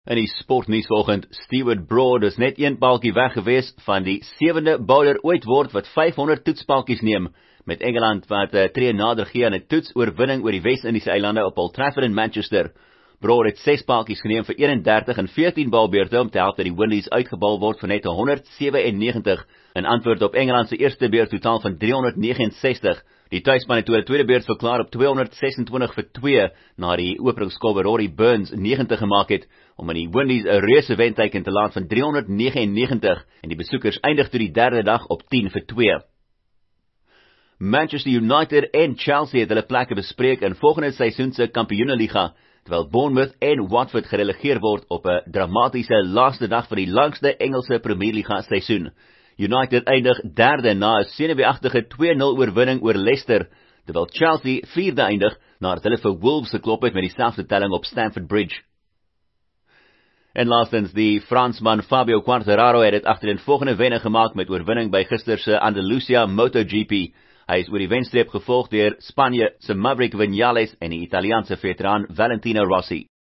In die sportnuus vanoggend, Stewart Broad is net een paaltjie weg gewees van die 7de bowler ooit word wat 500 toetspaaltjies neem, met Engeland wat 'n tree nader gee aan 'n toetsoorwinning oor die Wes-Indiese eilande op Old Trafford in Manchester. Broad het 6 paaltjies geneem vir 31 en 14 balbeurte om te help dat die Windies uitgebal word vir net 197 in antwoord op Engeland se eerste beurt totaal van 369. Die tuisspan het toe 'n tweede beurt verklaar op 226 vir 2 na die openingskolwer Rory Burns 90 gemaak het om aan die Windies 'n reuse wenteiken te laat van 399 en die besoekers eindig toe die derde dag op 10 vir 2. Manchester United en Chelsea het hulle plekke bespreek in volgende seisoen se Kampioenligga, terwyl Bournemouth en Watford gerelegeer word op 'n dramatiese laaste dag van die langste Engelse Premierliga seisoen. United eindig derde na 'n senuweeagtige 2-0 oorwinning oor Leicester, terwyl Chelsea vierde eindig nadat hulle vir Wolves geklop het met dieselfde telling op Stamford Bridge. En laastens, die Fransman Fabio Quartararo het dit agtereenvolgende wenne gemaak met oorwinning by gister se Andalusia MotoGP. Hy is oor die wenstreep gevolg deur Spanje se Maverick Viñales en die Italiaanse veteraan Valentino Rossi.